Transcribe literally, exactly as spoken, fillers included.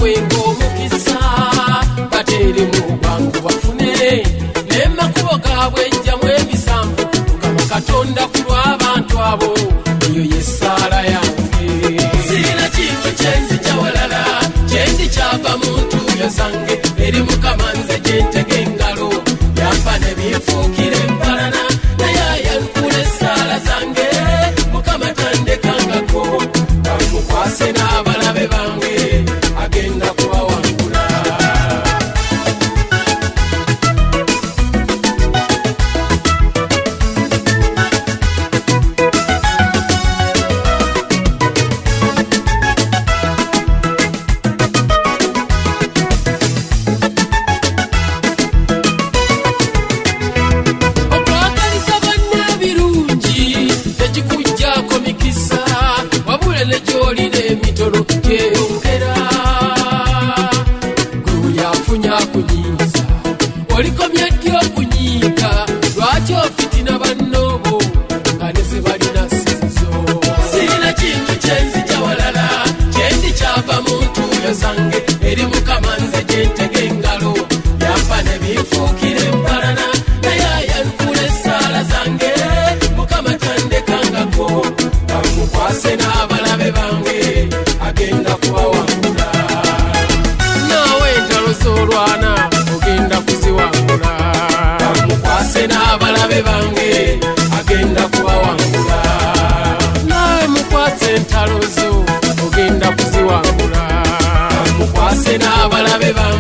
gwengo omukisa batere mu bwangu bafune n'emakubo gaabwe ejjamu ebisambu Mukama Katonda ku lw'abantu abo eyo y'essaala yange sirina kintu kyenzija walala kyendikyava mu ntuuyo zange eri Mukama nze gye ntega engalo yampa ne byefuukira empalana naye ayanukula essaala zange Mukama tandekangako bamukwase n'abalabe bange agenda kubawangula okwagaliza banna birungi tekikujjaako mikisa wabula ne gy'olina emitono gyeyongera gwe buli afunya akunyiiza olikomya ddi okunyiiga lwaki ofitina bannoobo nga ne ze balina sinzo sirina kintu kyenzija walala kyendikyava mu ntuuyo zange eri Mukama nze gye ntega engalo yampa ne binfuukira empalana naye ayanukula essaala zange Mukama tandekangako bamukwase n'abalabe bange agenda kubawangula naawe entalo z'olwana ogenda kuziwangula bamukwase n'abalabe bange agenda kubawangula naawe mukwase entalo zo ogenda kuziwangula bamukwase n'abalabe bange